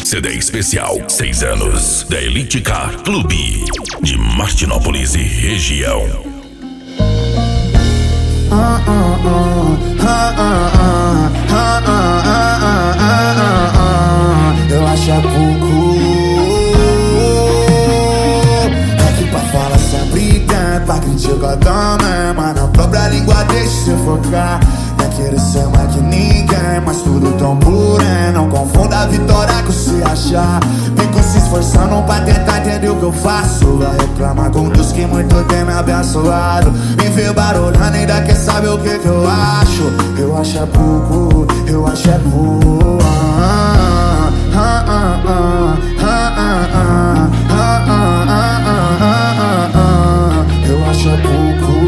CD especial 6 anos da Elite Car Clube de Martinópolis e região. Eu acho é pouco. Aqui pra falar sempre tem, pra criticar também, mas na própria língua deixa se focar. Não querer ser mais que ninguém, mas tudo tão puro, hein? Não confunda a vitória com se achar. Fico se esforçando pra tentar entender o que eu faço. Vai reclamar com Deus que muito tem me abençoado. Me vê barulhando, ainda quer saber o que eu acho. Eu acho é pouco, eu acho é pouco. Eu acho é pouco.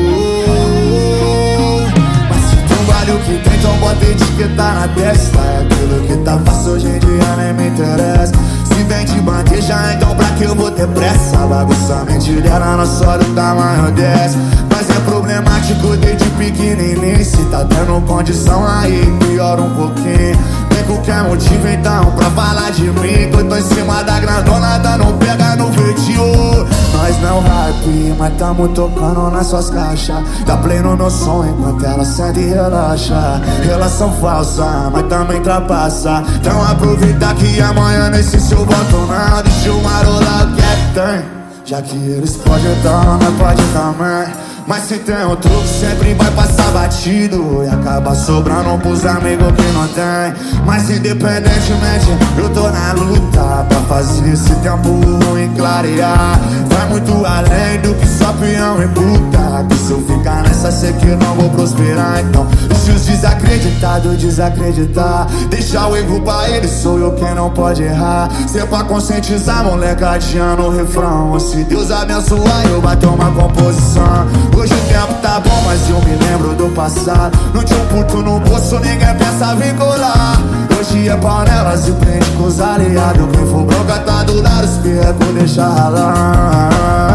Mas se tem um vale o que tem, então bota etiqueta na testa. É aquilo que tá fácil hoje em dia, nem me interessa. Se vem de bandeja, então pra que eu vou ter pressa? Bagunça a mente dela, não só do tamanho dessa. Mas é problemático desde pequenininho. Se tá tendo condição aí, piora um pouquinho. Tem qualquer motivo então pra falar de mim. Que eu tô em cima da grandona, dando pega no vídeo. Nós não hype, mas tamo tocando nas suas caixas. Dá play no meu som enquanto ela sente e relaxa. Relação falsa, mas também trapaça. Então aproveita que amanhã nesse seu voto não. Deixa o marolar o que é que tem. Já que eles podem então, nós pode também. Mas se tem um truque sempre vai passar batido. E acaba sobrando pros amigos que não tem. Mas independentemente eu tô na luta pra fazer esse tempo ruim clarear. Vai muito além do que só peão e puta. Que se eu ficar nessa sei que não vou prosperar. Então deixa os desacreditados desacreditar. Deixa o erro pra eles, sou eu quem não pode errar. Se é pra conscientizar molecadinha no refrão. Se Deus abençoar eu bato uma composição. Hoje o tempo tá bom, mas eu me lembro do passado. Não tinha um puto no bolso, ninguém pensa vincular. Hoje é panelas e prende com os aliados. Quem for bronca tá do lado, os perrecos deixa ralar.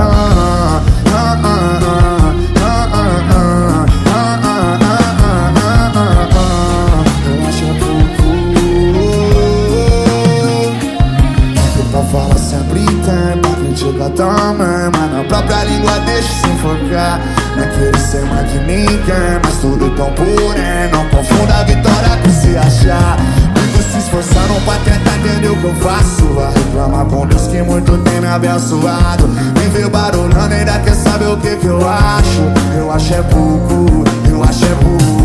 Eu acho é pouco. Pra falar sempre tem, pra criticar também, mas na própria língua deixa se enfocar. Não é querer ser mais que ninguém, mas tudo tão puro, hein? Não confunda a vitória com se achar. Fico se esforçando pra tentar entender o que eu faço. Vai reclamar com Deus que muito tem me abençoado. Me vê barulhando, ainda quer saber o que eu acho. Eu acho é pouco, eu acho é pouco.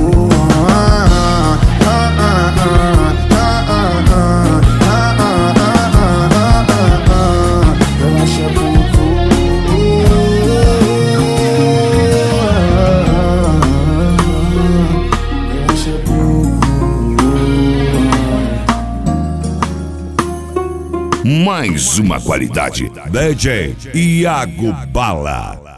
Eu acho é pouco. Mais uma qualidade. DJ Iago Bala.